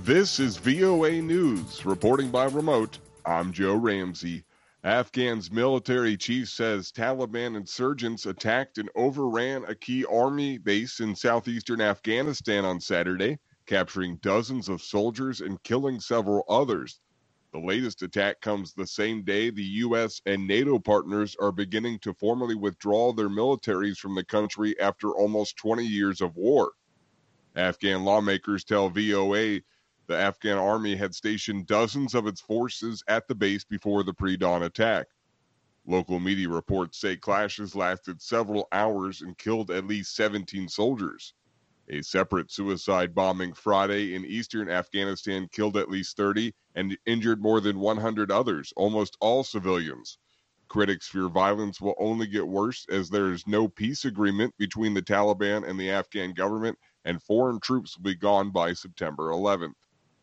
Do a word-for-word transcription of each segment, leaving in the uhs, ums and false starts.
This is V O A News. Reporting by remote, I'm Joe Ramsey. Afghan's military chief says Taliban insurgents attacked and overran a key army base in southeastern Afghanistan on Saturday, capturing dozens of soldiers and killing several others. The latest attack comes the same day the U S and NATO partners are beginning to formally withdraw their militaries from the country after almost twenty years of war. Afghan lawmakers tell V O A the Afghan army had stationed dozens of its forces at the base before the pre-dawn attack. Local media reports say clashes lasted several hours and killed at least seventeen soldiers. A separate suicide bombing Friday in eastern Afghanistan killed at least thirty and injured more than one hundred others, almost all civilians. Critics fear violence will only get worse as there is no peace agreement between the Taliban and the Afghan government, and foreign troops will be gone by September eleventh.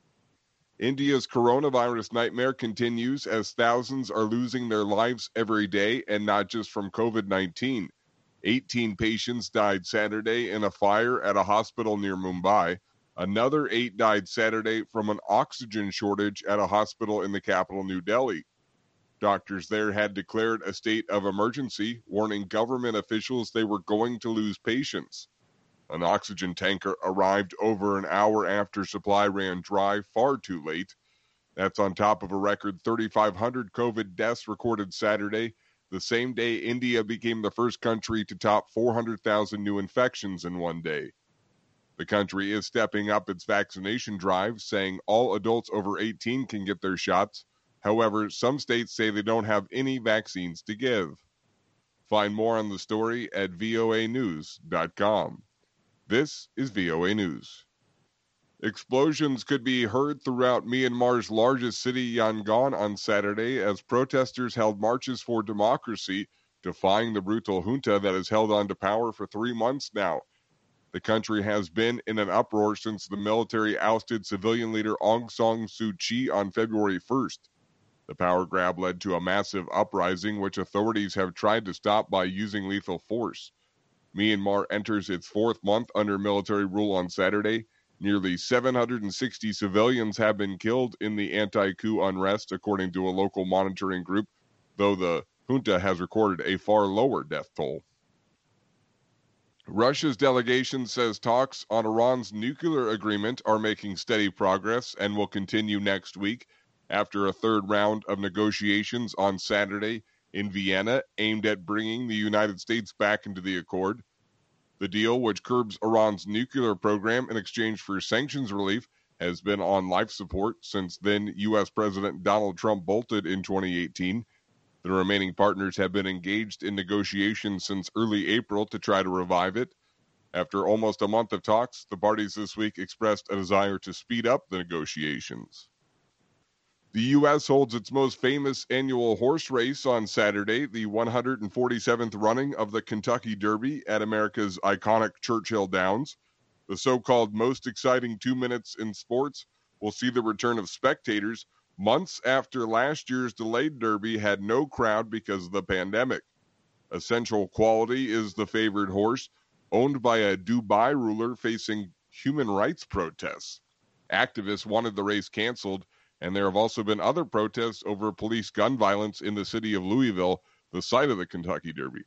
India's coronavirus nightmare continues as thousands are losing their lives every day, and not just from covid nineteen. eighteen patients died Saturday in a fire at a hospital near Mumbai. Another eight died Saturday from an oxygen shortage at a hospital in the capital, New Delhi. Doctors there had declared a state of emergency, warning government officials they were going to lose patients. An oxygen tanker arrived over an hour after supply ran dry, far too late. That's on top of a record thirty-five hundred COVID deaths recorded Saturday, the same day India became the first country to top four hundred thousand new infections in one day. The country is stepping up its vaccination drive, saying all adults over eighteen can get their shots. However, some states say they don't have any vaccines to give. Find more on the story at V O A news dot com. This is V O A News. Explosions could be heard throughout Myanmar's largest city, Yangon, on Saturday as protesters held marches for democracy, defying the brutal junta that has held on to power for three months now. The country has been in an uproar since the military ousted civilian leader Aung San Suu Kyi on February first. The power grab led to a massive uprising, which authorities have tried to stop by using lethal force. Myanmar enters its fourth month under military rule on Saturday. Nearly seven hundred sixty civilians have been killed in the anti-coup unrest, according to a local monitoring group, though the junta has recorded a far lower death toll. Russia's delegation says talks on Iran's nuclear agreement are making steady progress and will continue next week after a third round of negotiations on Saturday in Vienna aimed at bringing the United States back into the accord. The deal, which curbs Iran's nuclear program in exchange for sanctions relief, has been on life support since then U S President Donald Trump bolted in twenty eighteen. The remaining partners have been engaged in negotiations since early April to try to revive it. After almost a month of talks, the parties this week expressed a desire to speed up the negotiations. The U S holds its most famous annual horse race on Saturday, the one hundred forty-seventh running of the Kentucky Derby at America's iconic Churchill Downs. The so-called most exciting two minutes in sports will see the return of spectators months after last year's delayed Derby had no crowd because of the pandemic. Essential Quality is the favored horse, owned by a Dubai ruler facing human rights protests. Activists wanted the race canceled, and there have also been other protests over police gun violence in the city of Louisville, the site of the Kentucky Derby.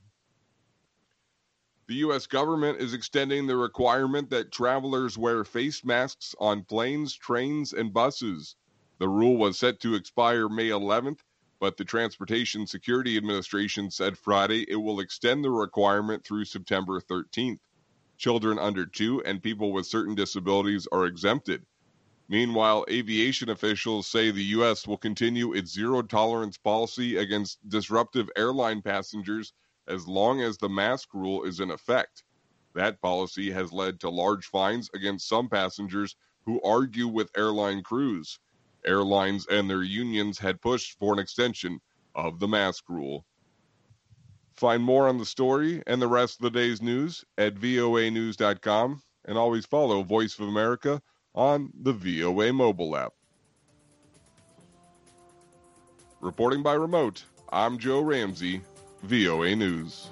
The U S government is extending the requirement that travelers wear face masks on planes, trains, and buses. The rule was set to expire May eleventh, but the Transportation Security Administration said Friday it will extend the requirement through September thirteenth. Children under two and people with certain disabilities are exempted. Meanwhile, aviation officials say the U S will continue its zero-tolerance policy against disruptive airline passengers as long as the mask rule is in effect. That policy has led to large fines against some passengers who argue with airline crews. Airlines and their unions had pushed for an extension of the mask rule. Find more on the story and the rest of the day's news at V O A news dot com, and always follow Voice of America on the V O A mobile app. Reporting by remote, I'm Joe Ramsey, V O A News.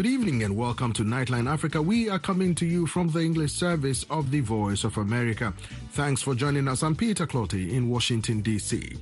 Good evening and welcome to Nightline Africa. We are coming to you from the English service of the Voice of America. Thanks for joining us. I'm Peter Clotty in Washington, D C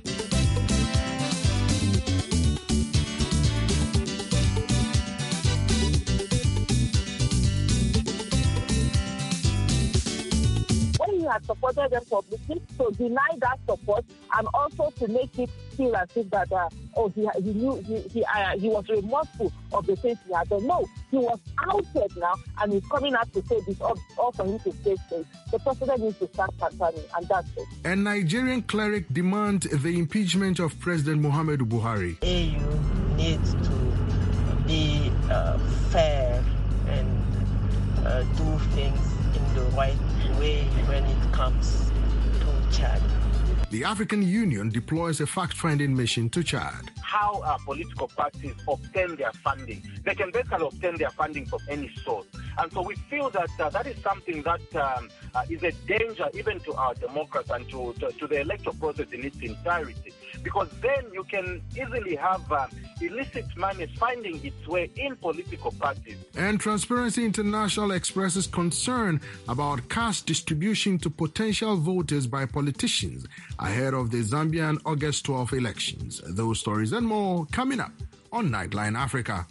had supported them publicly, to deny that support and also to make it feel as if that uh, oh he he knew he he, uh, he was remorseful of the things he had done. No, he was outed now and he's coming out to say this all, all for him to stay safe. The president needs to start campaigning, and that's it. A Nigerian cleric demands the impeachment of President Muhammadu Buhari. A U needs to be uh, fair and uh, do things in the right way when it comes to Chad. The African Union deploys a fact-finding mission to Chad. How our political parties obtain their funding. They can basically obtain their funding from any source. And so we feel that uh, that is something that um, uh, is a danger even to our democracy and to, to, to the electoral process in its entirety. Because then you can easily have uh, illicit money finding its way in political parties. And Transparency International expresses concern about cash distribution to potential voters by politicians ahead of the Zambian August twelfth elections. Those stories and more coming up on Nightline Africa.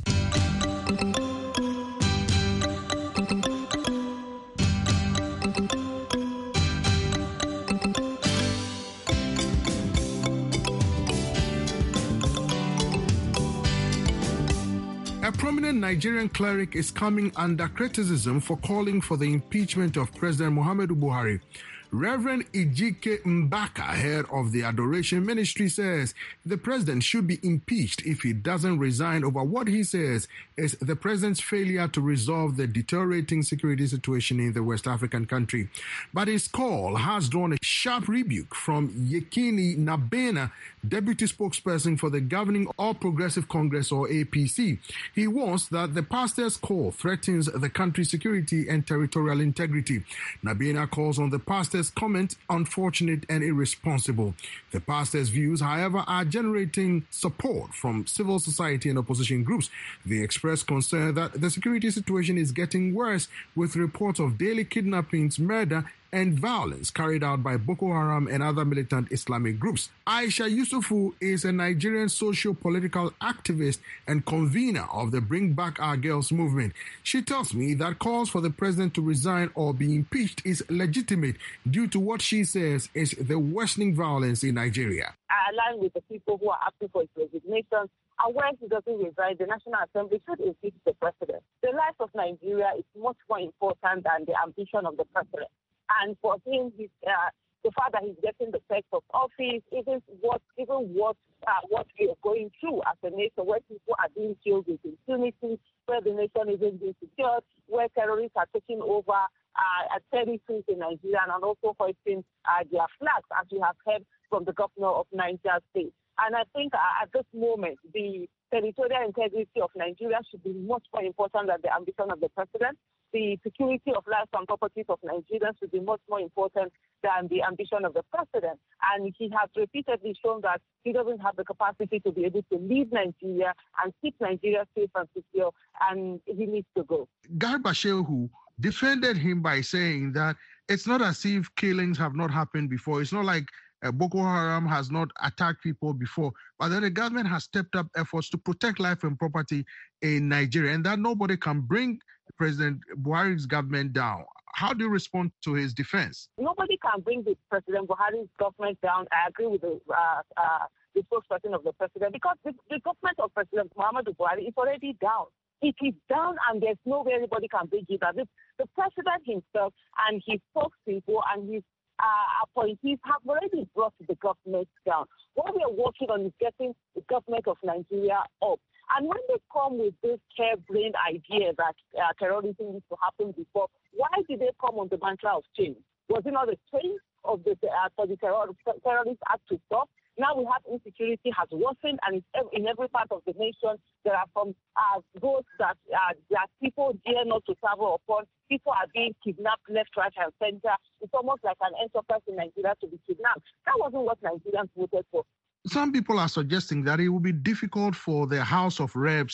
A prominent Nigerian cleric is coming under criticism for calling for the impeachment of President Muhammadu Buhari. Reverend Ejike Mbaka, head of the Adoration Ministry, says the president should be impeached if he doesn't resign over what he says is the president's failure to resolve the deteriorating security situation in the West African country. But his call has drawn a sharp rebuke from Yekini Nabena, deputy spokesperson for the governing All Progressive Congress, or A P C. He warns that the pastor's call threatens the country's security and territorial integrity. Nabena calls on the pastor's comment unfortunate and irresponsible. The pastor's views, however, are generating support from civil society and opposition groups. They express concern that the security situation is getting worse, with reports of daily kidnappings, murder, and violence carried out by Boko Haram and other militant Islamic groups. Aisha Yusufu is a Nigerian socio-political activist and convener of the Bring Back Our Girls movement. She tells me that calls for the president to resign or be impeached is legitimate due to what she says is the worsening violence in Nigeria. I align with the people who are asking for his resignation. And when he doesn't resign, the National Assembly should impeach the president. The life of Nigeria is much more important than the ambition of the president. And for him, he's, uh, the fact that he's getting the perks of office, even what, even what, uh, what we are going through as a nation, where people are being killed with impunity, where the nation isn't being secured, where terrorists are taking over uh, territories in Nigeria and also hoisting uh, their flags, as we have heard from the governor of Niger State. And I think uh, at this moment, the territorial integrity of Nigeria should be much more important than the ambition of the president. The security of lives and properties of Nigerians should be much more important than the ambition of the president. And he has repeatedly shown that he doesn't have the capacity to be able to lead Nigeria and keep Nigeria safe and secure, and he needs to go. Garba Shehu defended him by saying that it's not as if killings have not happened before. It's not like uh, Boko Haram has not attacked people before, but then the government has stepped up efforts to protect life and property in Nigeria, and that nobody can bring President Buhari's government down. How do you respond to his defense? Nobody can bring the President Buhari's government down. I agree with the, uh, uh, the spokesperson of the president, because the, the government of President Muhammadu Buhari is already down. It is down, and there's no way anybody can bring it down. The, the president himself and his spokespeople and his uh, appointees have already brought the government down. What we are working on is getting the government of Nigeria up. And when they come with this harebrained idea that uh, terrorism needs to happen before, why did they come on the mantra of change? Was it not the change of the uh, for the terror, terrorist act to stop? Now we have insecurity has worsened, and it's in every part of the nation. There are some uh, those that uh, that people dare not to travel upon. People are being kidnapped left, right, and center. It's almost like an enterprise in Nigeria to be kidnapped. That wasn't what Nigerians voted for. Some people are suggesting that it will be difficult for the House of Reps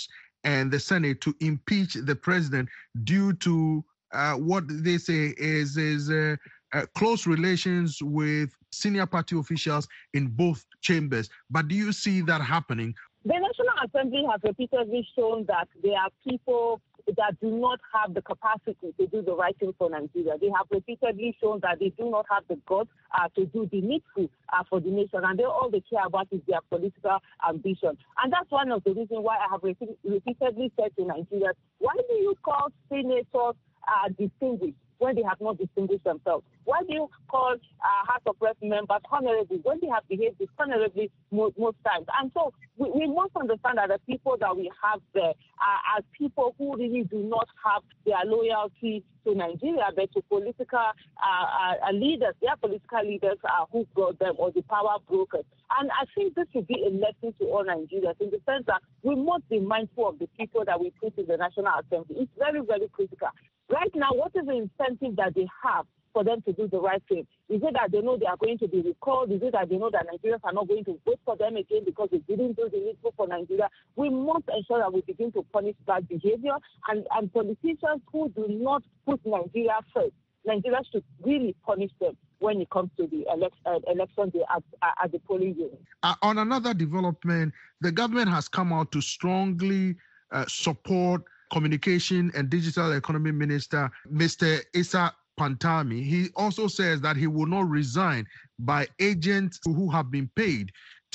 and the Senate to impeach the president due to uh, what they say is, is uh, uh, close relations with senior party officials in both chambers. But do you see that happening? The National Assembly has repeatedly shown that there are people that do not have the capacity to do the right thing for Nigeria. They have repeatedly shown that they do not have the guts uh, to do the needful uh, for the nation, and they all they care about is their political ambition. And that's one of the reasons why I have repeat- repeatedly said to Nigerians, why do you call senators uh, distinguished when they have not distinguished themselves? Why do you call uh, House of Rep members honorable when they have behaved dishonorably most, most times? And so we, we must understand that the people that we have there are, are people who really do not have their loyalty to Nigeria, but to political uh, uh, leaders. They are political leaders uh, who brought them, or the power brokers. And I think this should be a lesson to all Nigerians in the sense that we must be mindful of the people that we put in the National Assembly. It's very, very critical. Right now, what is the incentive that they have for them to do the right thing? Is it that they know they are going to be recalled? Is it that they know that Nigerians are not going to vote for them again because they didn't do the needful for Nigeria? We must ensure that we begin to punish bad behavior, and, and politicians who do not put Nigeria first, Nigeria should really punish them when it comes to the elect, uh, election day at, uh, at the polling unit. Uh, on another development, the government has come out to strongly uh, support Communication and Digital Economy Minister, Mister Issa Pantami. He also says that he will not resign by agents who have been paid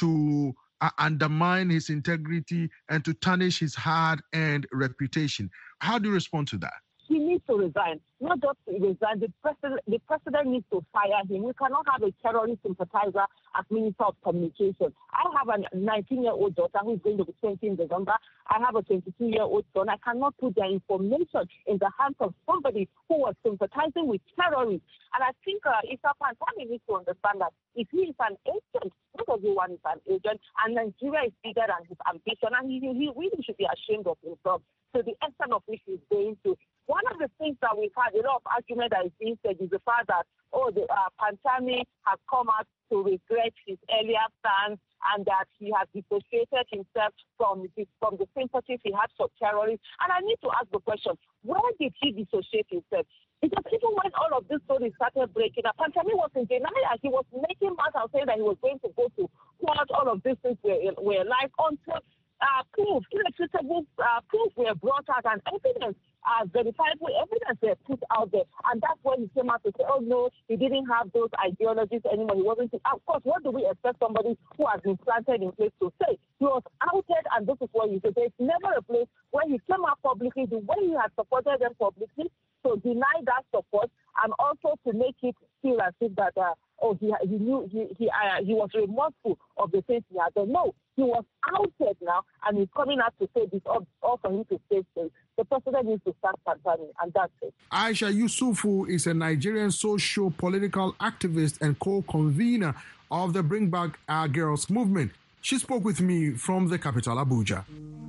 to uh, undermine his integrity and to tarnish his hard-earned reputation. How do you respond to that? He needs to resign. Not just to resign, the president, the president needs to fire him. We cannot have a terrorist sympathizer as Minister of Communication. I have a nineteen-year-old daughter who is going to be twenty in December. I have a twenty-two-year-old son. I cannot put their information in the hands of somebody who was sympathizing with terrorists. And I think uh, Issa Pantami needs to understand that if he is an agent, not everyone is an agent, and Nigeria is bigger than his ambition, and he, he really should be ashamed of himself to the extent of which he's going to. One of the things that we've had a lot of argument that is being said is the fact that, oh, the uh, Pantami has come out to regret his earlier stance and that he has dissociated himself from the, from the sympathies he had for terrorists. And I need to ask the question, where did he dissociate himself? Because even when all of this story started breaking up, Pantami was in denial. He was making matters and saying that he was going to go to court. All of these things were, were live until uh, proof, irrefutable uh, proof were brought out and evidence. Uh, verifiable evidence were put out there, and that's when he came out to say, oh no, he didn't have those ideologies anymore. He wasn't. Of course, what do we expect somebody who has been planted in place to say? He was outed, and this is what he said. There's never a place where he came out publicly, the way he had supported them publicly, to deny that support, and also to make it feel as if that uh, oh he he knew he he uh, he was remorseful of the things he had done. No, he was outed now, and he's coming out to say this all, all for him to stay safe. The president needs to start campaigning, and that's it. Aisha Yusufu is a Nigerian socio-political activist and co-convener of the Bring Back Our Girls movement. She spoke with me from the capital, Abuja.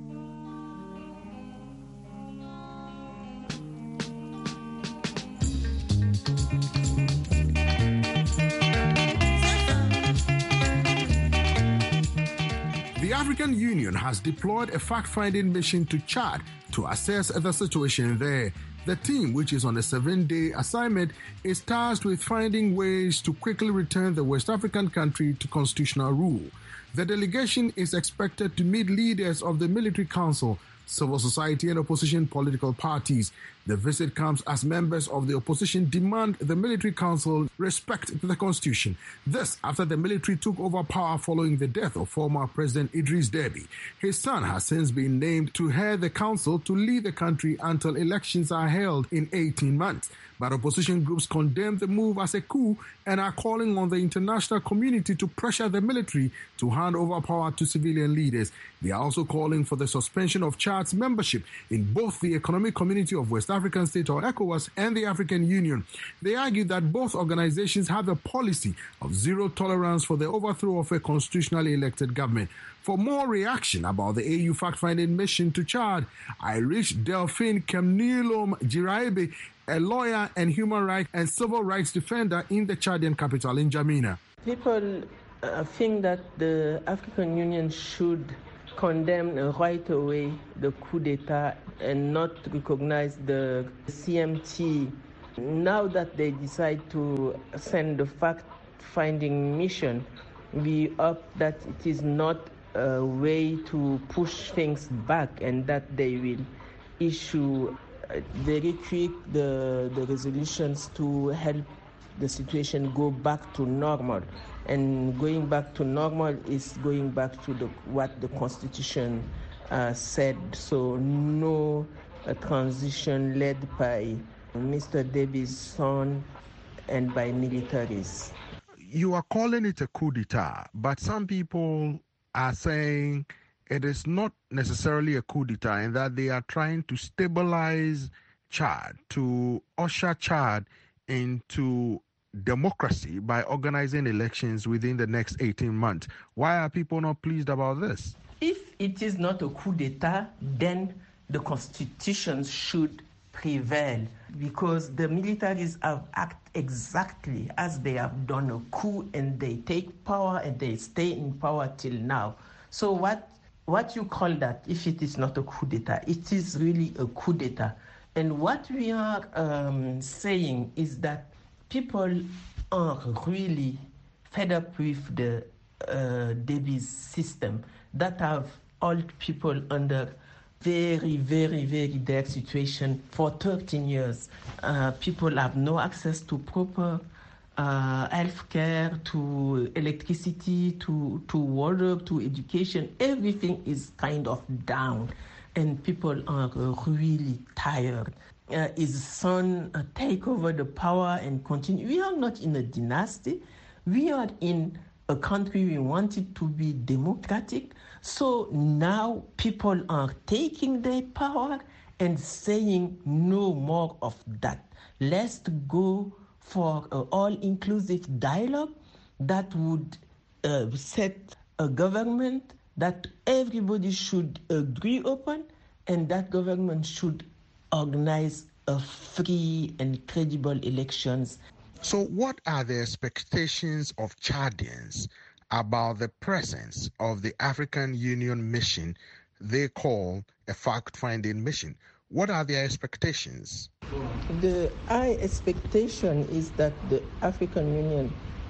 The African Union has deployed a fact-finding mission to Chad to assess the situation there. The team, which is on a seven-day assignment, is tasked with finding ways to quickly return the West African country to constitutional rule. The delegation is expected to meet leaders of the military council, civil society and opposition political parties. The visit comes as members of the opposition demand the military council respect the constitution. This after the military took over power following the death of former President Idris Deby. His son has since been named to head the council to lead the country until elections are held in eighteen months. But opposition groups condemn the move as a coup and are calling on the international community to pressure the military to hand over power to civilian leaders. They are also calling for the suspension of Chad's membership in both the Economic Community of West African States, or ECOWAS, and the African Union. They argue that both organizations have a policy of zero tolerance for the overthrow of a constitutionally elected government. For more reaction about the A U fact-finding mission to Chad, I reached Delphine Kemnilom Jiraibe, a lawyer and human rights and civil rights defender in the Chadian capital, in N'Djamena. People uh, think that the African Union should condemn right away the coup d'etat and not recognize the C M T. Now that they decide to send the fact-finding mission, we hope that it is not a way to push things back and that they will issue very quick the, the resolutions to help the situation go back to normal. And going back to normal is going back to the, what the Constitution uh, said. So no uh, transition led by Mister Debby's son and by militaries. You are calling it a coup d'etat, but some people are saying it is not necessarily a coup d'etat in that they are trying to stabilize Chad, to usher Chad into democracy by organizing elections within the next eighteen months. Why are people not pleased about this? If it is not a coup d'etat, then the constitution should prevail, because the militaries have acted exactly as they have done a coup, and they take power and they stay in power till now. So what what you call that, if it is not a coup d'etat? It is really a coup d'etat. And what we are um, saying is that people are really fed up with the uh, Debby's system that have old people under very, very, very dire situation for thirteen years. Uh, people have no access to proper uh, health care, to electricity, to, to water, to education. Everything is kind of down, and people are really tired. Uh, his son uh, take over the power and continue. We are not in a dynasty. We are in a country we want it to be democratic. So now people are taking their power and saying no more of that. Let's go for an all-inclusive dialogue that would uh, set a government that everybody should agree upon, and that government should organize a free and credible elections. So what are the expectations of Chadians about the presence of the African Union mission they call a fact-finding mission? What are their expectations? The high expectation is that the African Union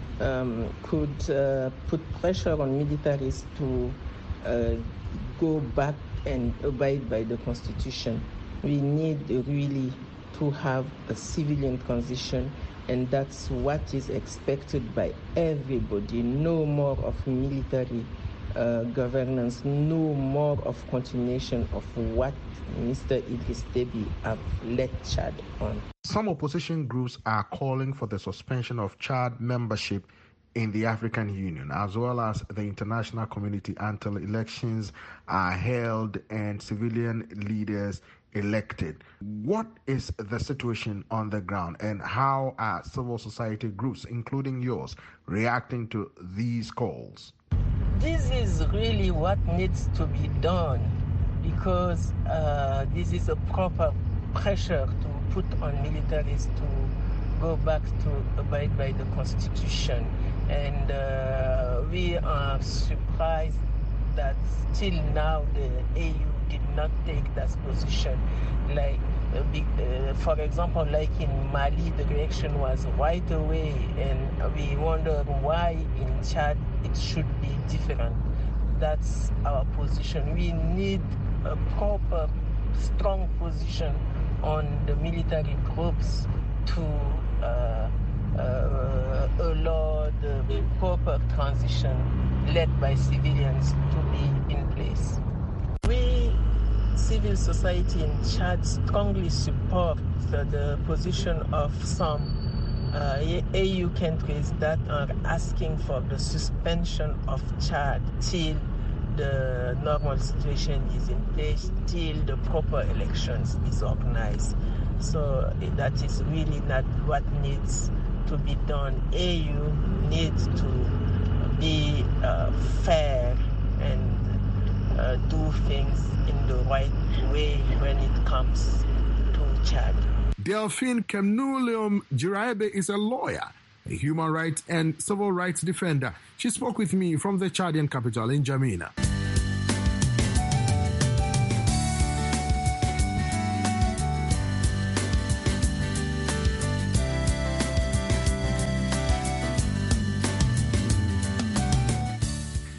um, could uh, put pressure on militaries to uh, go back and abide by the Constitution. We need really to have a civilian transition, and that's what is expected by everybody. No more of military uh, governance, no more of continuation of what Mister Idriss Deby have led Chad on. Some opposition groups are calling for the suspension of Chad membership in the African Union, as well as the international community, until elections are held and civilian leaders elected. What is the situation on the ground, and how are civil society groups, including yours, reacting to these calls? This is really what needs to be done, because uh, this is a proper pressure to put on militaries to go back to abide by the Constitution. And uh, we are surprised that still now the A U did not take that position. Like, uh, big, uh, for example, like in Mali, the reaction was right away, and we wonder why in Chad it should be different. That's our position. We need a proper, strong position on the military groups to uh, uh, allow the proper transition led by civilians to be in place. We, civil society in Chad, strongly support uh, the position of some uh, A U countries that are asking for the suspension of Chad till the normal situation is in place, till the proper elections is organized. So that is really not what needs to be done. A U needs to be uh, fair and uh, do things in the right way when it comes to Chad. Delphine Kemnuleum Jiraibe is a lawyer, a human rights and civil rights defender. She spoke with me from the Chadian capital in N'Djamena.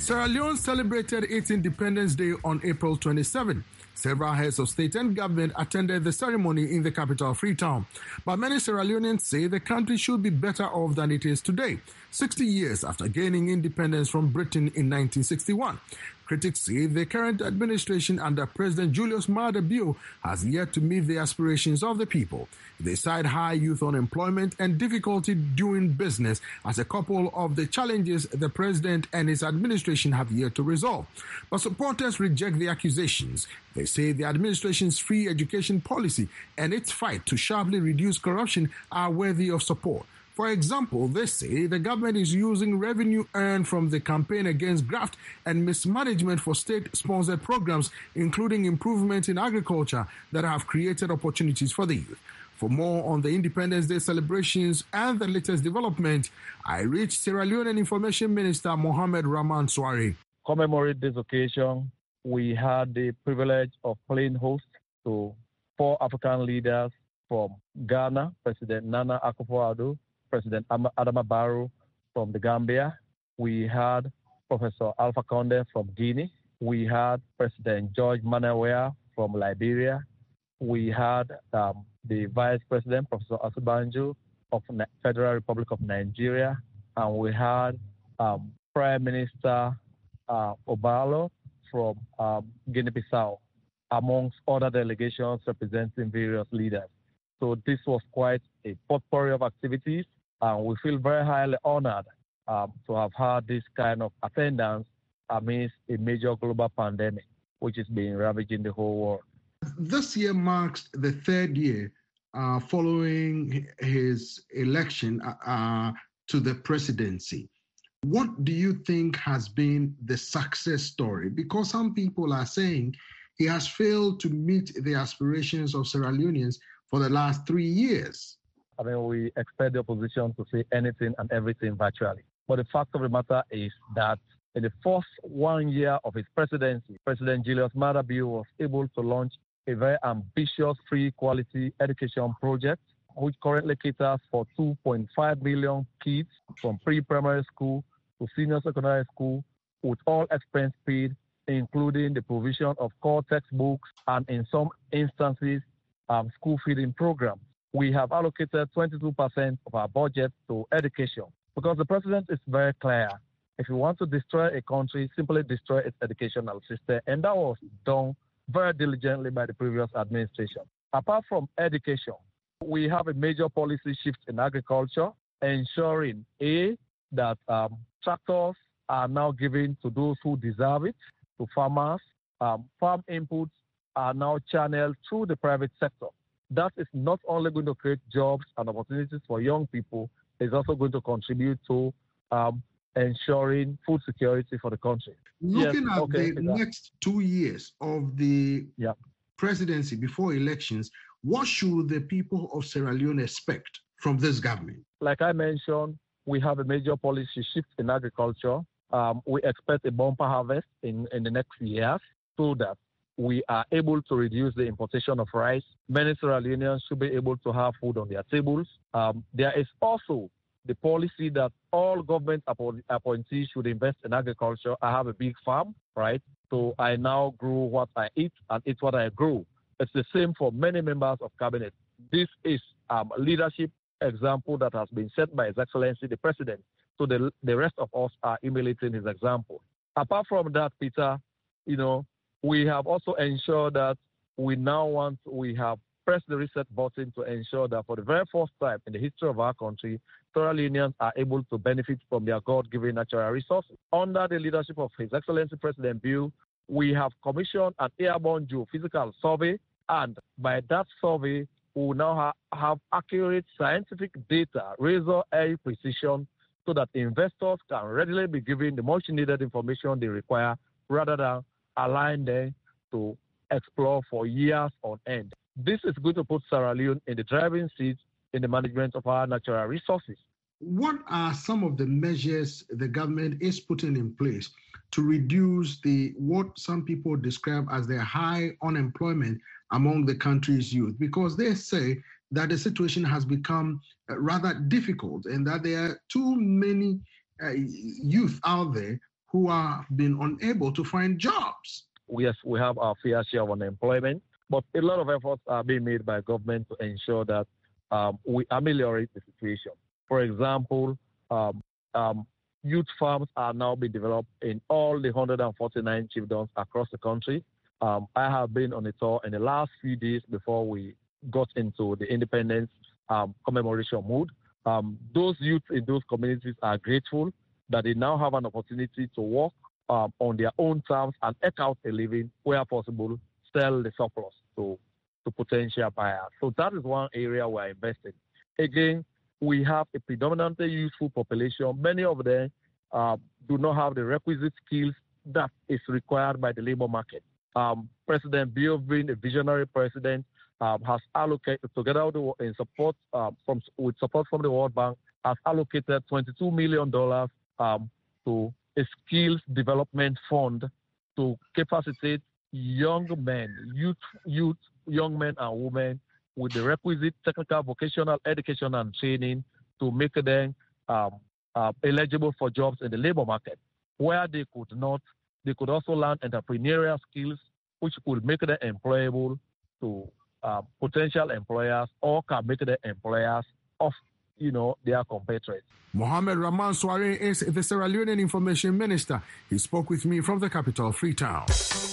Sierra Leone celebrated its Independence Day on April twenty-seventh. Several heads of state and government attended the ceremony in the capital, Freetown. But many Sierra Leoneans say the country should be better off than it is today, sixty years after gaining independence from Britain in nineteen sixty-one. Critics say the current administration under President Julius Maada Bio has yet to meet the aspirations of the people. They cite high youth unemployment and difficulty doing business as a couple of the challenges the president and his administration have yet to resolve. But supporters reject the accusations. They say the administration's free education policy and its fight to sharply reduce corruption are worthy of support. For example, they say the government is using revenue earned from the campaign against graft and mismanagement for state-sponsored programs, including improvements in agriculture that have created opportunities for the youth. For more on the Independence Day celebrations and the latest development, I reached Sierra Leone Information Minister Mohamed Rahman Suare. Commemorate this occasion, we had the privilege of playing host to four African leaders from Ghana, President Nana Akufo-Addo, President Adama Barrow from the Gambia. We had Professor Alpha Conde from Guinea. We had President George Manaweah from Liberia. We had um, the Vice President, Professor Osibanjo of the Federal Republic of Nigeria. And we had um, Prime Minister uh, Obalo from um, Guinea-Bissau, amongst other delegations representing various leaders. So this was quite a potpourri of activities, and we feel very highly honored um, to have had this kind of attendance amidst a major global pandemic, which is being ravaging the whole world. This year marks the third year uh, following his election uh, to the presidency. What do you think has been the success story? Because some people are saying he has failed to meet the aspirations of Sierra Leoneans for the last three years. I mean, we expect the opposition to say anything and everything virtually. But the fact of the matter is that in the first one year of his presidency, President Julius Maada Bio was able to launch a very ambitious free quality education project, which currently caters for two point five million kids from pre-primary school to senior secondary school, with all expense paid, including the provision of core textbooks and, in some instances, um, school feeding programs. We have allocated twenty-two percent of our budget to education because the president is very clear. If you want to destroy a country, simply destroy its educational system. And that was done very diligently by the previous administration. Apart from education, we have a major policy shift in agriculture, ensuring, A, that um, tractors are now given to those who deserve it, to farmers. Um, farm inputs are now channeled through the private sector. That is not only going to create jobs and opportunities for young people, it's also going to contribute to um, ensuring food security for the country. Looking yes, at okay, the next two years of the yeah. presidency before elections, what should the people of Sierra Leone expect from this government? Like I mentioned, we have a major policy shift in agriculture. Um, we expect a bumper harvest in, in the next years so that we are able to reduce the importation of rice. Many Sierra Leoneans should be able to have food on their tables. Um, there is also the policy that all government appointees should invest in agriculture. I have a big farm, right? So I now grow what I eat and eat what I grow. It's the same for many members of cabinet. This is um, a leadership example that has been set by His Excellency the President. So the, the rest of us are emulating his example. Apart from that, Peter, you know, we have also ensured that we now want, we have pressed the reset button to ensure that for the very first time in the history of our country, Sierra Leoneans are able to benefit from their God-given natural resources. Under the leadership of His Excellency President Bio, we have commissioned an airborne geophysical survey, and by that survey, we will now ha- have accurate scientific data, razor-edge precision, so that investors can readily be given the much-needed information they require rather than allowing them to explore for years on end. This is going to put Sierra Leone in the driving seat in the management of our natural resources. What are some of the measures the government is putting in place to reduce the what some people describe as the high unemployment among the country's youth? Because they say that the situation has become rather difficult and that there are too many uh, youth out there who have been unable to find jobs. Yes, we have our fair share of unemployment, but a lot of efforts are being made by government to ensure that um, we ameliorate the situation. For example, um, um, youth farms are now being developed in all the one hundred forty-nine chiefdoms across the country. Um, I have been on a tour in the last few days before we got into the independence um, commemoration mood. Um, those youths in those communities are grateful that they now have an opportunity to work um, on their own terms and eke out a living where possible, sell the surplus to, to potential buyers. So that is one area we're investing. Again, we have a predominantly youthful population. Many of them uh, do not have the requisite skills that is required by the labor market. Um, President Bill, being a visionary president, um, has allocated, together with the, in support um, from with support from the World Bank, has allocated twenty-two million dollars um, to a skills development fund to capacitate young men, youth, youth, young men and women with the requisite technical, vocational education and training to make them um, uh, eligible for jobs in the labor market. Where they could not, they could also learn entrepreneurial skills, which could make them employable to uh, potential employers or can make them employers of, you know, their competitors. Mohamed Rahman Soare is the Sierra Leonean Information Minister. He spoke with me from the capital, Freetown.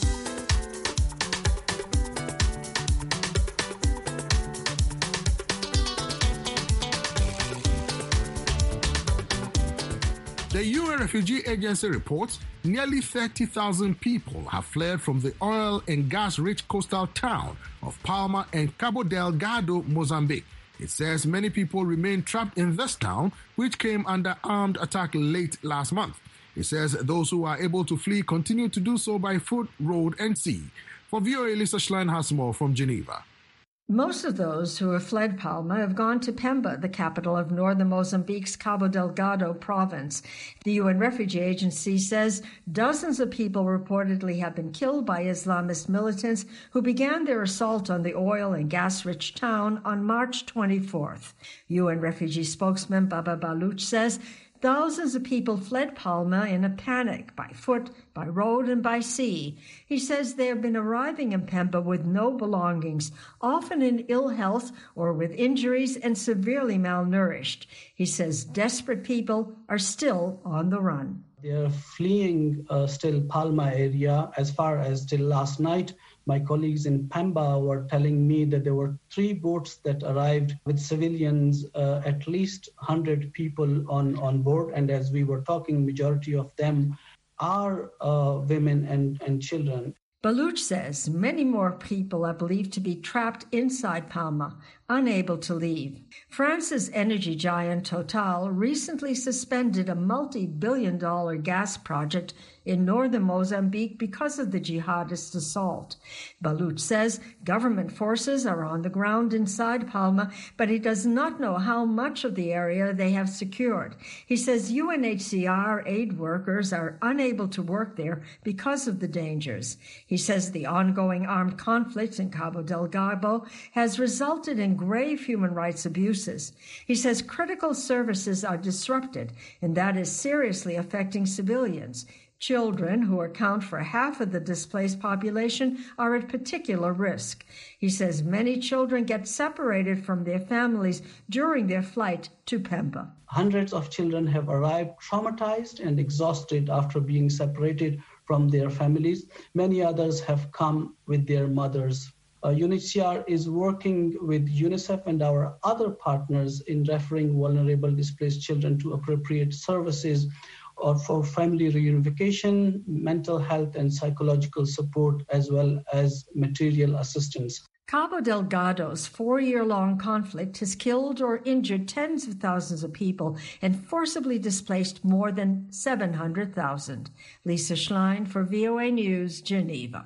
The U N Refugee Agency reports nearly thirty thousand people have fled from the oil and gas-rich coastal town of Palma and Cabo Delgado, Mozambique. It says many people remain trapped in this town, which came under armed attack late last month. It says those who are able to flee continue to do so by foot, road, and sea. For V O A, Lisa Schlein has more from Geneva. Most of those who have fled Palma have gone to Pemba, the capital of northern Mozambique's Cabo Delgado province. The U N Refugee Agency says dozens of people reportedly have been killed by Islamist militants who began their assault on the oil and gas-rich town on March twenty-fourth. U N Refugee spokesman Baba Baluch says thousands of people fled Palma in a panic, by foot, by road, and by sea. He says they have been arriving in Pemba with no belongings, often in ill health or with injuries and severely malnourished. He says desperate people are still on the run. They are fleeing uh, still Palma area. As far as till last night, my colleagues in Pemba were telling me that there were three boats that arrived with civilians, uh, at least one hundred people on, on board. And as we were talking, majority of them are uh, women and, and children. Baluch says many more people are believed to be trapped inside Palma, unable to leave. France's energy giant Total recently suspended a multi-billion dollar gas project in northern Mozambique because of the jihadist assault. Baluch says government forces are on the ground inside Palma, but he does not know how much of the area they have secured. He says U N H C R aid workers are unable to work there because of the dangers. He says the ongoing armed conflict in Cabo Delgado has resulted in grave human rights abuses. He says critical services are disrupted, and that is seriously affecting civilians. Children, who account for half of the displaced population, are at particular risk. He says many children get separated from their families during their flight to Pemba. Hundreds of children have arrived traumatized and exhausted after being separated from their families. Many others have come with their mothers. Uh, U N H C R is working with UNICEF and our other partners in referring vulnerable displaced children to appropriate services or for family reunification, mental health and psychological support, as well as material assistance. Cabo Delgado's four-year-long conflict has killed or injured tens of thousands of people and forcibly displaced more than seven hundred thousand. Lisa Schlein for V O A News, Geneva.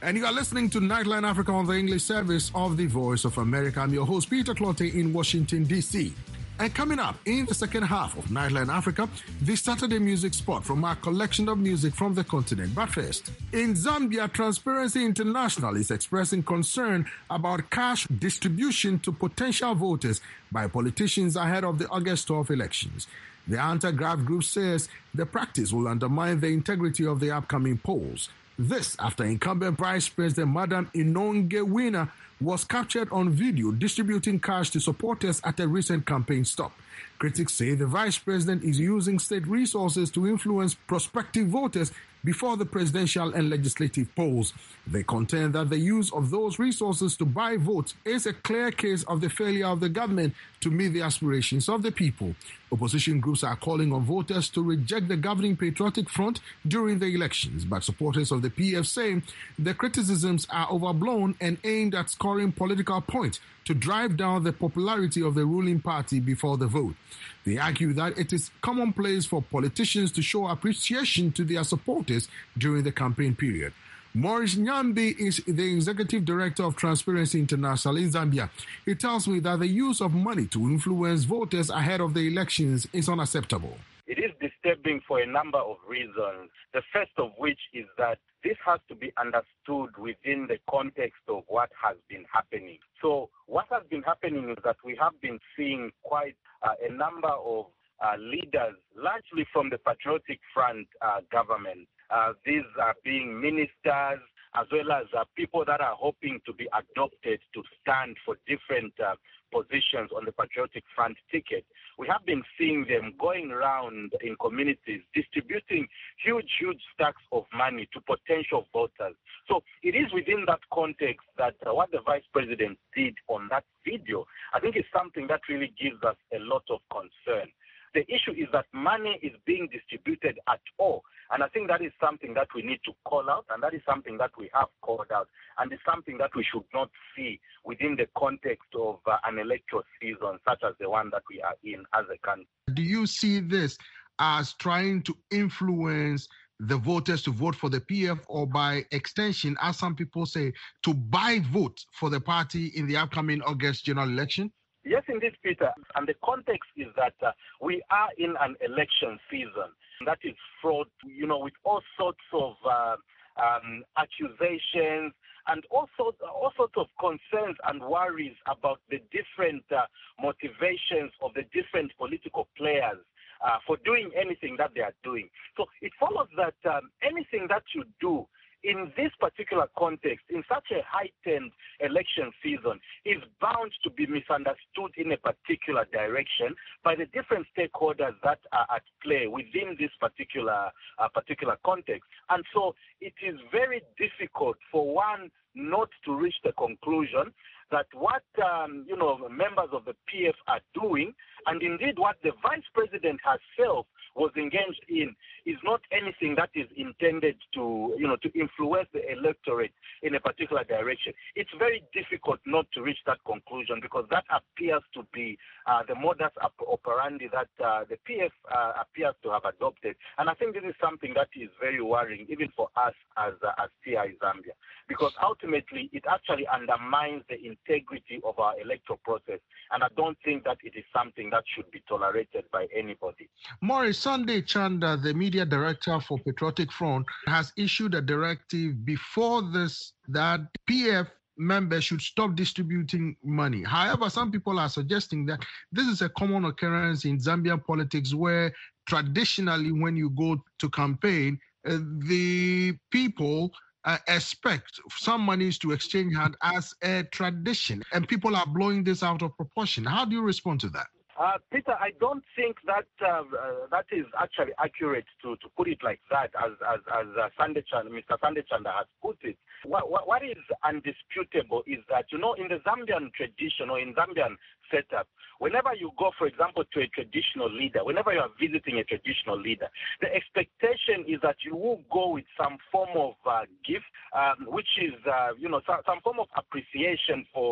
And you are listening to Nightline Africa on the English service of the Voice of America. I'm your host, Peter Clottey in Washington, D C And coming up in the second half of Nightline Africa, the Saturday music spot from our collection of music from the continent. But first, in Zambia, Transparency International is expressing concern about cash distribution to potential voters by politicians ahead of the August twelfth elections. The anti-graft group says the practice will undermine the integrity of the upcoming polls. This after incumbent Vice President Madam Inonge Winner was captured on video distributing cash to supporters at a recent campaign stop. Critics say the Vice President is using state resources to influence prospective voters before the presidential and legislative polls. They contend that the use of those resources to buy votes is a clear case of the failure of the government to meet the aspirations of the people. Opposition groups are calling on voters to reject the governing Patriotic Front during the elections, but supporters of the P F say the criticisms are overblown and aimed at scoring political points to drive down the popularity of the ruling party before the vote. They argue that it is commonplace for politicians to show appreciation to their supporters during the campaign period. Maurice Nyambi is the executive director of Transparency International in Zambia. He tells me that the use of money to influence voters ahead of the elections is unacceptable. It is disturbing for a number of reasons. The first of which is that this has to be understood within the context of what has been happening. So what has been happening is that we have been seeing quite uh, a number of uh, leaders, largely from the Patriotic Front uh, government. Uh, these are being ministers, as well as uh, people that are hoping to be adopted to stand for different uh, positions on the Patriotic Front ticket. We have been seeing them going around in communities distributing huge, huge stacks of money to potential voters. So it is within that context that uh, what the Vice President did on that video, I think is something that really gives us a lot of concern. The issue is that money is being distributed at all. And I think that is something that we need to call out, and that is something that we have called out, and it's something that we should not see within the context of uh, an electoral season such as the one that we are in as a country. Do you see this as trying to influence the voters to vote for the P F, or by extension, as some people say, to buy votes for the party in the upcoming August general election? Yes, indeed, Peter. And the context is that uh, we are in an election season that is fraught, you know, with all sorts of uh, um, accusations and also all sorts of concerns and worries about the different uh, motivations of the different political players uh, for doing anything that they are doing. So it follows that um, anything that you do in this particular context, in such a heightened election season, is bound to be misunderstood in a particular direction by the different stakeholders that are at play within this particular uh, particular context. And so it is very difficult for one not to reach the conclusion that what um, you know members of the P F are doing, and indeed what the Vice President herself was engaged in, is not anything that is intended to, you know, to influence the electorate in a particular direction. It's very difficult not to reach that conclusion, because that appears to be uh, the modus operandi that uh, the P F uh, appears to have adopted. And I think this is something that is very worrying, even for us as uh, as T I Zambia, because ultimately it actually undermines the integrity of our electoral process. And I don't think that it is something that should be tolerated by anybody. Maurice, Sunday Chanda, the media director for Patriotic Front, has issued a directive before this that P F members should stop distributing money. However, some people are suggesting that this is a common occurrence in Zambian politics, where traditionally when you go to campaign, uh, the people Uh, expect some monies to exchange hand as a tradition, and people are blowing this out of proportion. How do you respond to that? Uh, Peter, I don't think that uh, uh, that is actually accurate to, to put it like that, as as, as uh, Sunday Chanda, Mister Sunday Chanda has put it. What, what, what is undisputable is that, you know, in the Zambian tradition or in Zambian setup, whenever you go, for example, to a traditional leader, whenever you are visiting a traditional leader, the expectation is that you will go with some form of uh, gift, um, which is, uh, you know, some, some form of appreciation for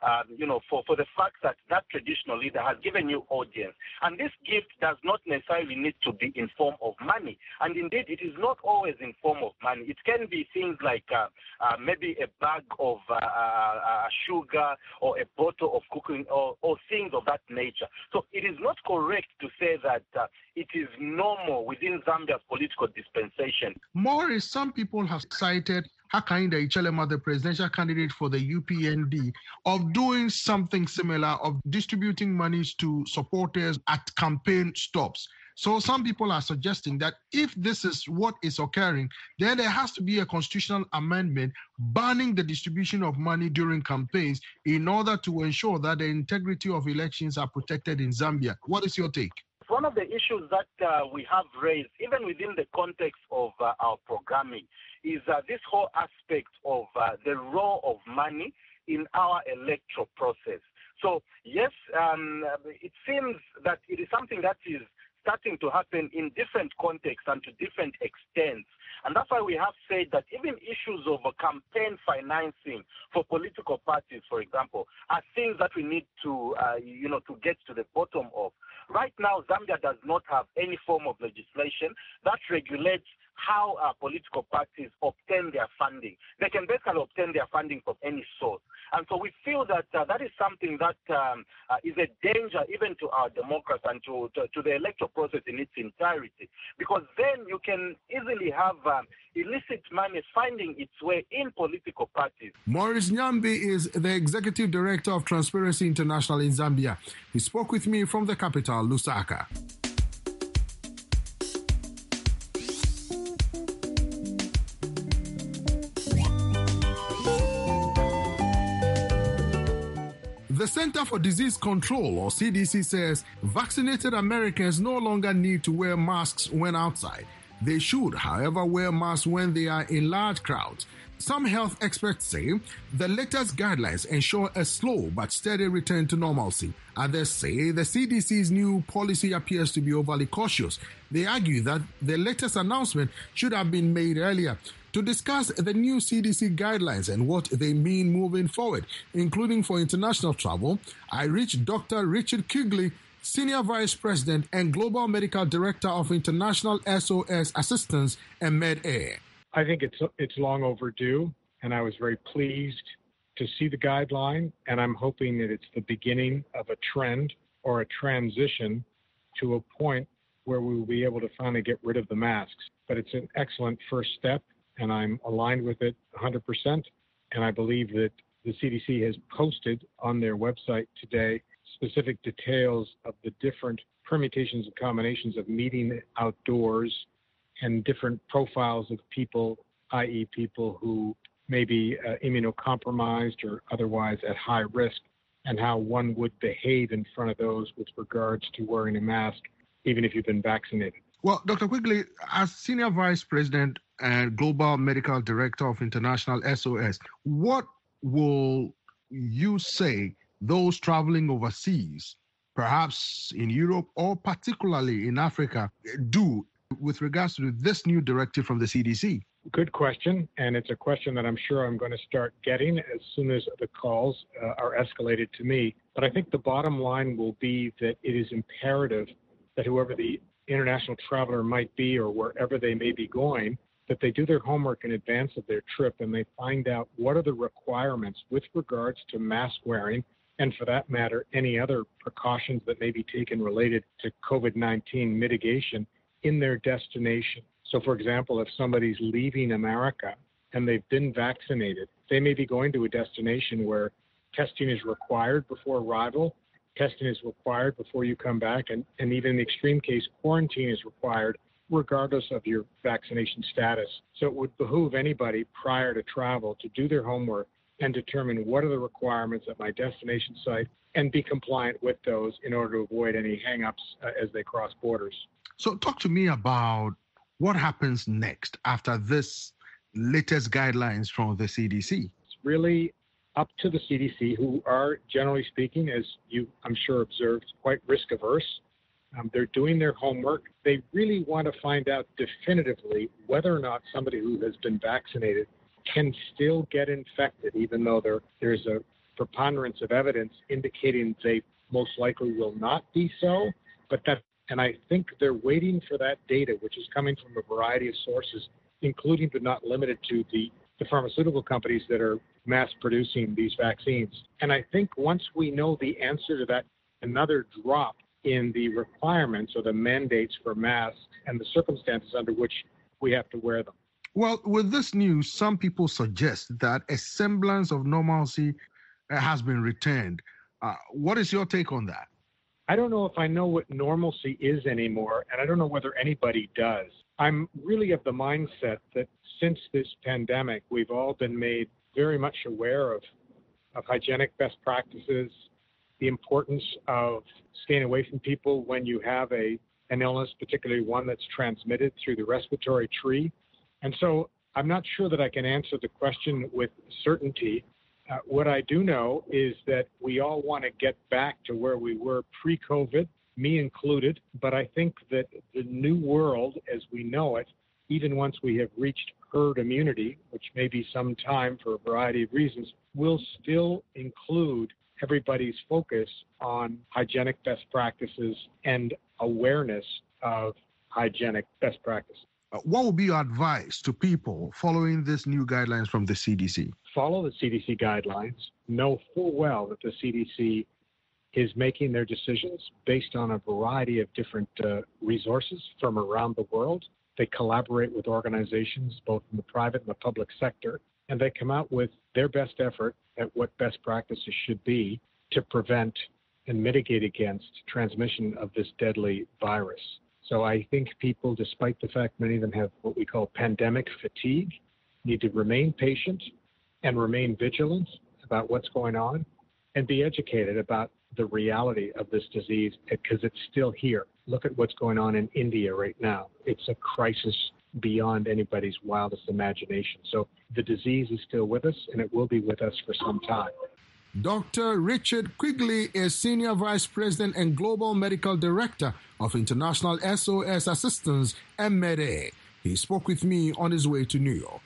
um, you know, for, for the fact that that traditional leader has given you audience. And this gift does not necessarily need to be in form of money. And indeed, it is not always in form of money. It can be things like uh, uh, maybe a bag of uh, uh, sugar or a bottle of cooking or, or things of that nature. So it is not correct to say that uh, it is normal within Zambia's political dispensation. Morris, some people have cited Hakainde Hichilema, the presidential candidate for the U P N D, of doing something similar, of distributing monies to supporters at campaign stops. So some people are suggesting that if this is what is occurring, then there has to be a constitutional amendment banning the distribution of money during campaigns in order to ensure that the integrity of elections are protected in Zambia. What is your take? One of the issues that uh, we have raised, even within the context of uh, our programming, is uh, this whole aspect of uh, the role of money in our electoral process. So, yes, um, it seems that it is something that is starting to happen in different contexts and to different extents. And that's why we have said that even issues of campaign financing for political parties, for example, are things that we need to, uh, you know, to get to the bottom of. Right now, Zambia does not have any form of legislation that regulates how uh, political parties obtain their funding. They can basically obtain their funding from any source. And so we feel that uh, that is something that um, uh, is a danger even to our democracy and to, to, to the electoral process in its entirety. Because then you can easily have um, illicit money finding its way in political parties. Morris Nyambi is the Executive Director of Transparency International in Zambia. He spoke with me from the capital, Lusaka. The Center for Disease Control, or C D C, says vaccinated Americans no longer need to wear masks when outside. They should, however, wear masks when they are in large crowds. Some health experts say the latest guidelines ensure a slow but steady return to normalcy. Others say the C D C's new policy appears to be overly cautious. They argue that the latest announcement should have been made earlier. To discuss the new C D C guidelines and what they mean moving forward, including for international travel, I reached Doctor Richard Quigley, Senior Vice President and Global Medical Director of International S O S Assistance and MedAir. I think it's it's long overdue, and I was very pleased to see the guideline, and I'm hoping that it's the beginning of a trend or a transition to a point where we will be able to finally get rid of the masks. But it's an excellent first step, and I'm aligned with it one hundred percent, and I believe that the C D C has posted on their website today specific details of the different permutations and combinations of meeting outdoors and different profiles of people, that is people who may be uh, immunocompromised or otherwise at high risk, and how one would behave in front of those with regards to wearing a mask, even if you've been vaccinated. Well, Doctor Quigley, as Senior Vice President and Global Medical Director of International S O S, what will you say those traveling overseas, perhaps in Europe or particularly in Africa, do with regards to this new directive from the C D C? Good question, and it's a question that I'm sure I'm going to start getting as soon as the calls uh, are escalated to me. But I think the bottom line will be that it is imperative that whoever the international traveler might be or wherever they may be going, that they do their homework in advance of their trip and they find out what are the requirements with regards to mask wearing, and for that matter, any other precautions that may be taken related to COVID nineteen mitigation in their destination. So, for example, if somebody's leaving America and they've been vaccinated, they may be going to a destination where testing is required before arrival, testing is required before you come back, and, and even in the extreme case, quarantine is required regardless of your vaccination status. So it would behoove anybody prior to travel to do their homework and determine what are the requirements at my destination site and be compliant with those in order to avoid any hang-ups uh, as they cross borders. So talk to me about what happens next after this latest guidelines from the C D C. It's really up to the C D C, who are, generally speaking, as you, I'm sure, observed, quite risk-averse. Um, they're doing their homework. They really want to find out definitively whether or not somebody who has been vaccinated can still get infected, even though there, there's a preponderance of evidence indicating they most likely will not be so. But that, and I think they're waiting for that data, which is coming from a variety of sources, including but not limited to the, the pharmaceutical companies that are mass producing these vaccines. And I think once we know the answer to that, another drop in the requirements or the mandates for masks and the circumstances under which we have to wear them. Well, with this news, some people suggest that a semblance of normalcy uh, has been returned. Uh, what is your take on that? I don't know if I know what normalcy is anymore, and I don't know whether anybody does. I'm really of the mindset that since this pandemic, we've all been made very much aware of, of hygienic best practices, the importance of staying away from people when you have a an illness, particularly one that's transmitted through the respiratory tree. And so I'm not sure that I can answer the question with certainty. Uh, what I do know is that we all want to get back to where we were pre-COVID, me included, but I think that the new world as we know it, even once we have reached herd immunity, which may be some time for a variety of reasons, will still include everybody's focus on hygienic best practices and awareness of hygienic best practices. Uh, what would be your advice to people following these new guidelines from the C D C? Follow the C D C guidelines. Know full well that the C D C is making their decisions based on a variety of different uh, resources from around the world. They collaborate with organizations, both in the private and the public sector, and they come out with their best effort at what best practices should be to prevent and mitigate against transmission of this deadly virus. So I think people, despite the fact many of them have what we call pandemic fatigue, need to remain patient and remain vigilant about what's going on and be educated about the reality of this disease because it's still here. Look at what's going on in India right now. It's a crisis beyond anybody's wildest imagination. So the disease is still with us, and it will be with us for some time. Doctor Richard Quigley is Senior Vice President and Global Medical Director of International S O S Assistance, M M A. He spoke with me on his way to New York.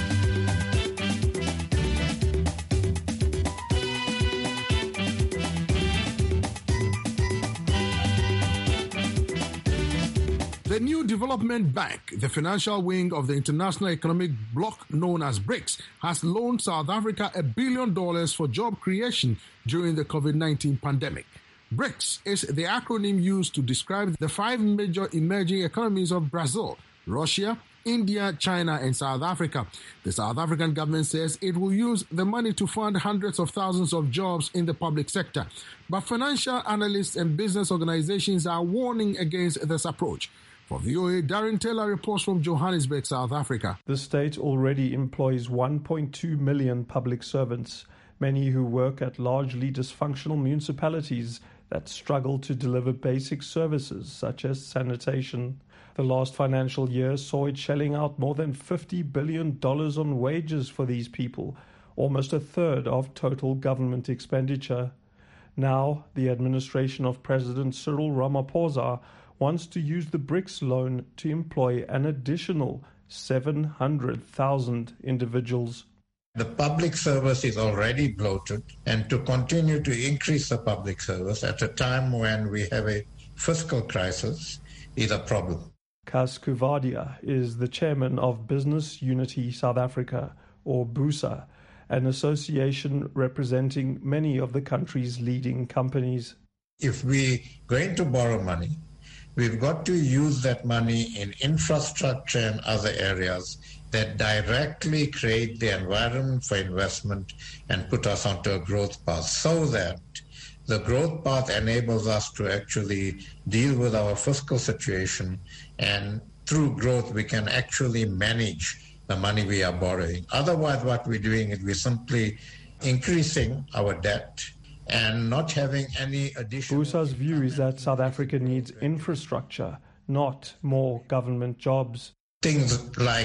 The new development bank, the financial wing of the international economic bloc known as BRICS, has loaned South Africa a billion dollars for job creation during the COVID nineteen pandemic. BRICS is the acronym used to describe the five major emerging economies of Brazil, Russia, India, China, and South Africa. The South African government says it will use the money to fund hundreds of thousands of jobs in the public sector. But financial analysts and business organizations are warning against this approach. For V O A, Darren Taylor reports from Johannesburg, South Africa. The state already employs one point two million public servants, many who work at largely dysfunctional municipalities that struggle to deliver basic services such as sanitation. The last financial year saw it shelling out more than fifty billion dollars on wages for these people, almost a third of total government expenditure. Now, the administration of President Cyril Ramaphosa wants to use the BRICS loan to employ an additional seven hundred thousand individuals. The public service is already bloated, and to continue to increase the public service at a time when we have a fiscal crisis is a problem. Kas Kuvadia is the chairman of Business Unity South Africa, or BUSA, an association representing many of the country's leading companies. If we're going to borrow money, we've got to use that money in infrastructure and other areas that directly create the environment for investment and put us onto a growth path so that the growth path enables us to actually deal with our fiscal situation, and through growth we can actually manage the money we are borrowing. Otherwise, what we're doing is we're simply increasing our debt and not having any additional... BUSA's view is that South Africa needs infrastructure, not more government jobs. Things like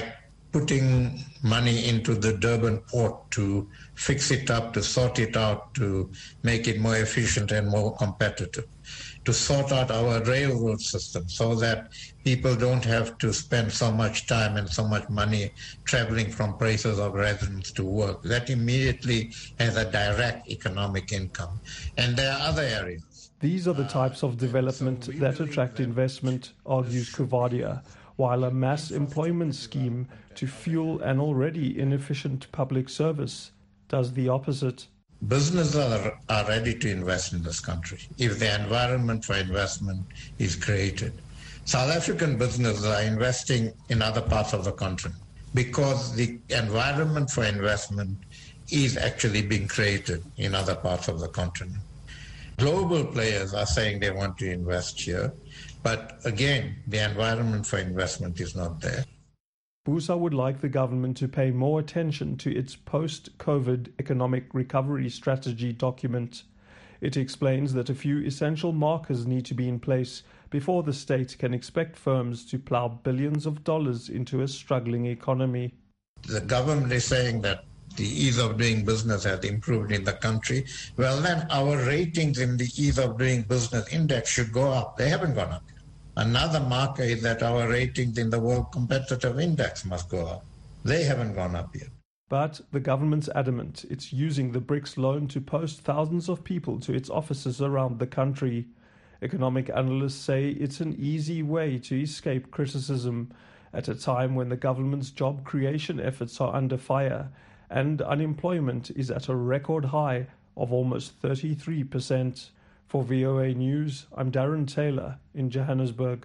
putting money into the Durban port to fix it up, to sort it out, to make it more efficient and more competitive, to sort out our railroad system so that people don't have to spend so much time and so much money traveling from places of residence to work. That immediately has a direct economic income. And there are other areas. These are the types of development that attract investment, argues Kuvadia, while a mass employment scheme to fuel an already inefficient public service does the opposite. Businesses are, are ready to invest in this country if the environment for investment is created. South African businesses are investing in other parts of the continent because the environment for investment is actually being created in other parts of the continent. Global players are saying they want to invest here, but again, the environment for investment is not there. Busa would like the government to pay more attention to its post-COVID economic recovery strategy document. It explains that a few essential markers need to be in place before the state can expect firms to plow billions of dollars into a struggling economy. The government is saying that the ease of doing business has improved in the country. Well, then our ratings in the ease of doing business index should go up. They haven't gone up. Another marker is that our ratings in the World Competitive Index must go up. They haven't gone up yet. But the government's adamant it's using the BRICS loan to post thousands of people to its offices around the country. Economic analysts say it's an easy way to escape criticism at a time when the government's job creation efforts are under fire and unemployment is at a record high of almost thirty-three percent. For V O A News, I'm Darren Taylor in Johannesburg.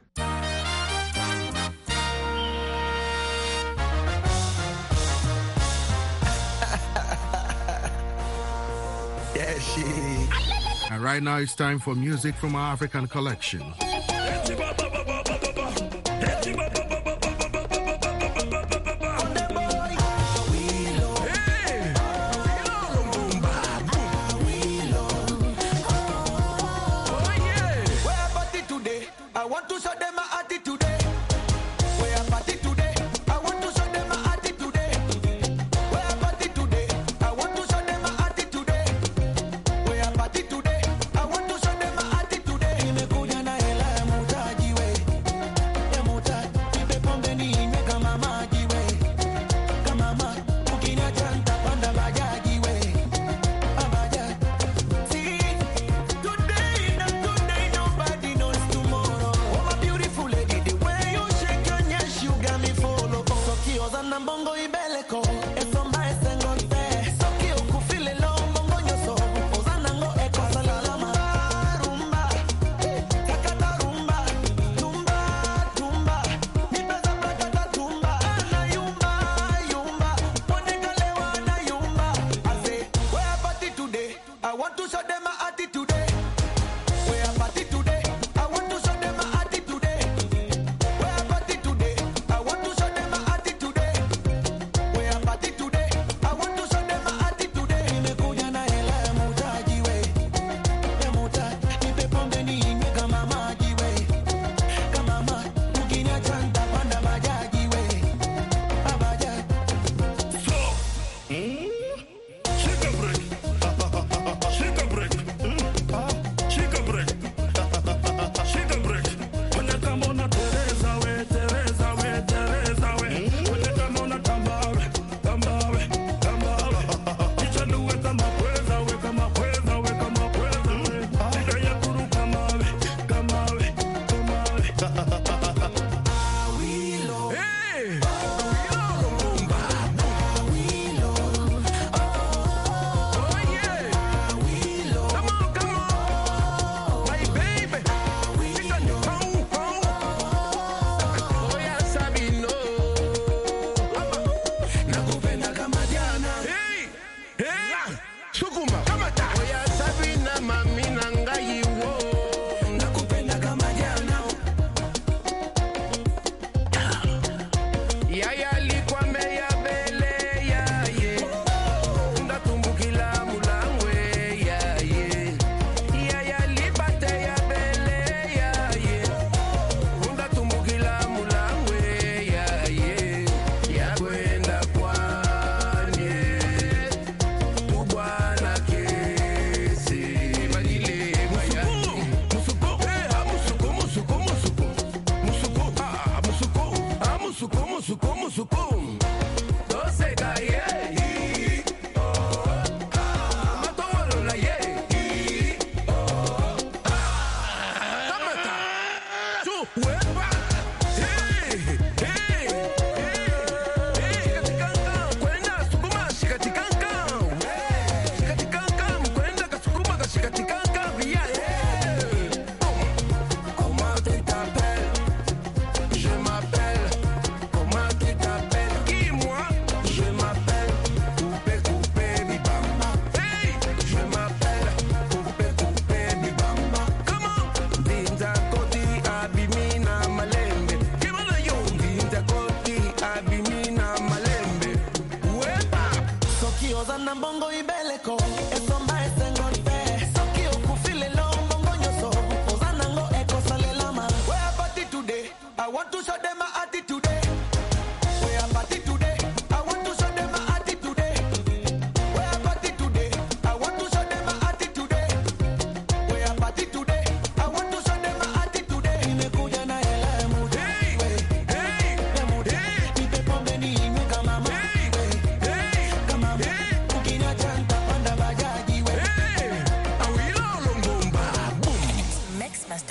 Yeah, she. And right now it's time for music from our African collection.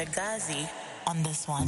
Gazi on this one.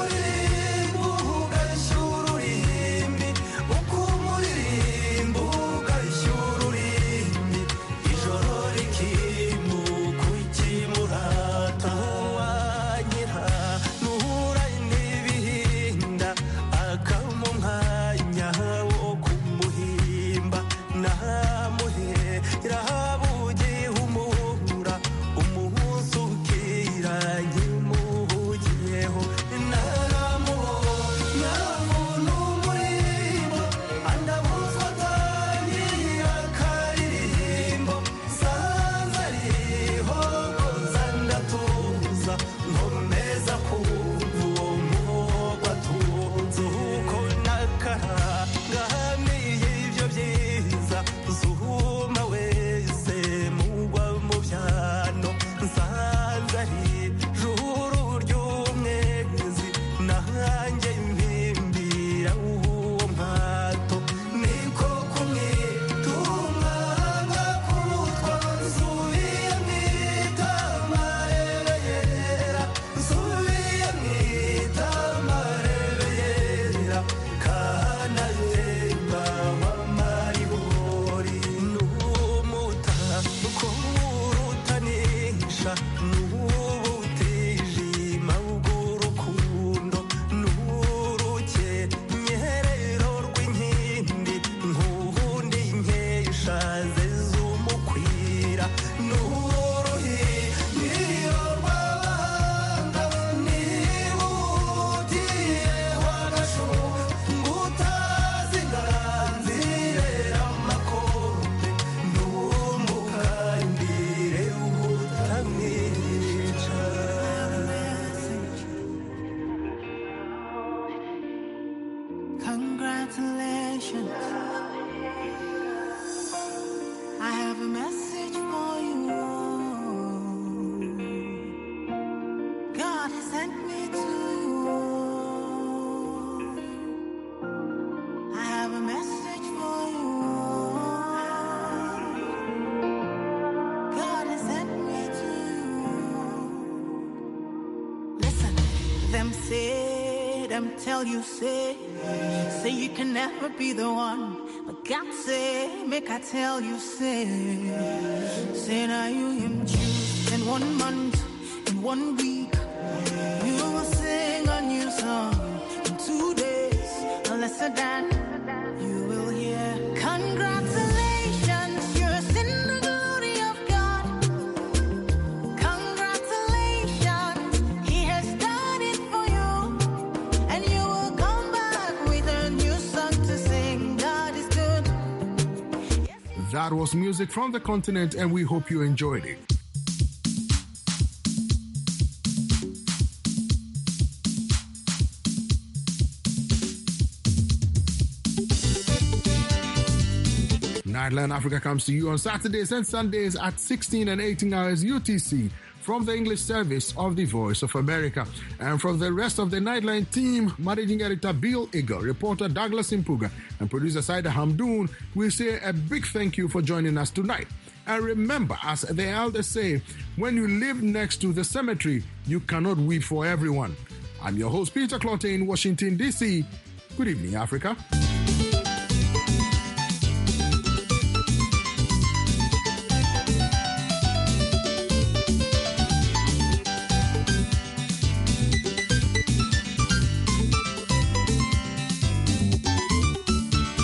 Ukumuririmbo them tell you, say, say you can never be the one. But God say, make I tell you, say, say now you him choose in one month, in one week, you will sing a new song. In two days, a lesser than you will hear. Congratulations, you're in the glory of God. Congratulations, He has done it for you, and you will come back with a new song to sing. God is good. That was music from the continent, and we hope you enjoyed it. Nightline Africa comes to you on Saturdays and Sundays at sixteen and eighteen hours U T C from the English service of the Voice of America. And from the rest of the Nightline team, Managing Editor Bill Eagle, reporter Douglas Impuga, and producer Saida Hamdoun, we say a big thank you for joining us tonight. And remember, as the elders say, when you live next to the cemetery, you cannot weep for everyone. I'm your host, Peter Clottey in Washington, D C. Good evening, Africa.